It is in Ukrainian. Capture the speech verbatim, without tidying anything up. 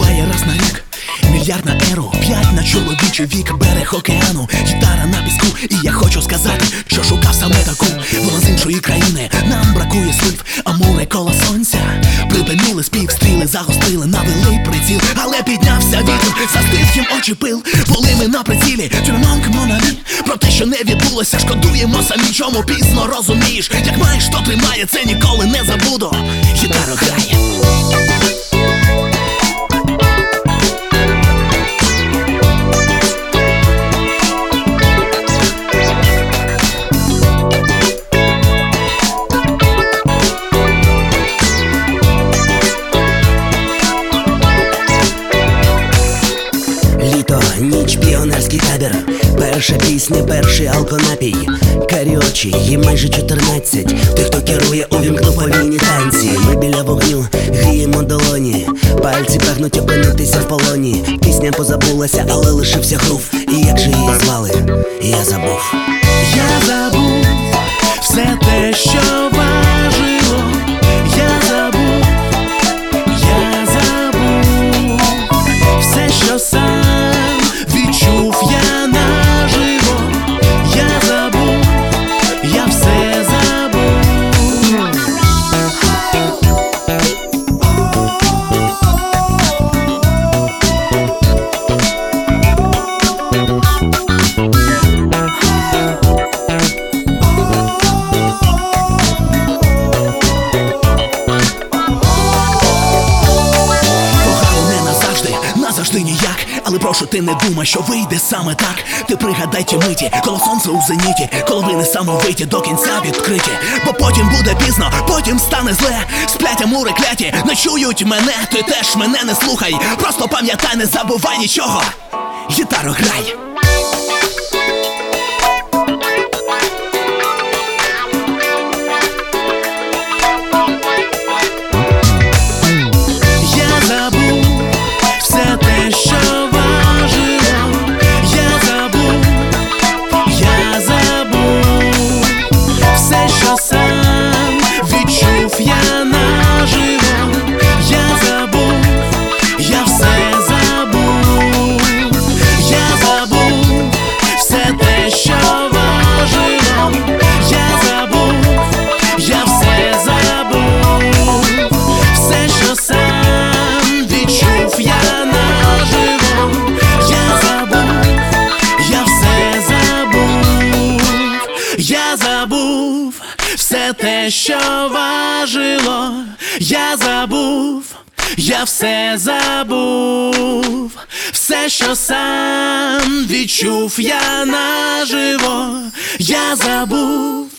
буває раз на рік. Мільярд на еру, п'ять на чоловічий вік, берег океану, гітара на піску. І я хочу сказати, що шукав саме таку. Вона з іншої країни, нам бракує слів, а море коло сонця. Припинили спів, стріли загострили, навели приціл, але піднявся вітер, застив їм очі пил. Були ми на прицілі, тюрмонк монамі. Про те, що не відбулося, шкодуємо самі. Чому пізно розумієш, як маєш, то тримає, це ніколи не забуду. Гітара грає. Ніч, піонерський табір, перша пісня, перший алконапій, каріочі, їм майже чотирнадцять. Тих, хто керує, увімкнув повільні танці. Ми біля вогню, гріємо долоні, пальці прагнуть опинитися в полоні. Пісня позабулася, але лишився грув. І як же її звали, я забув. Я забув все те, що важило. Я забув, я забув все, що сам відчув я наживо. Я забув, я все забув. Кохали не назавжди, назавжди ніяк. Але прошу, ти не думай, що вийде саме так. Ти пригадай ті миті, коло сонце у зеніті, коли ви несамовиті, до кінця відкриті. Бо потім буде пізно, потім стане зле. Сплять амури кляті, не чують мене. Ти теж мене не слухай, просто пам'ятай, не забувай нічого. Гітаро грай. Я забув все те, що все те, що важило. Я забув, я все забув, все, що сам відчув я наживо. Я забув.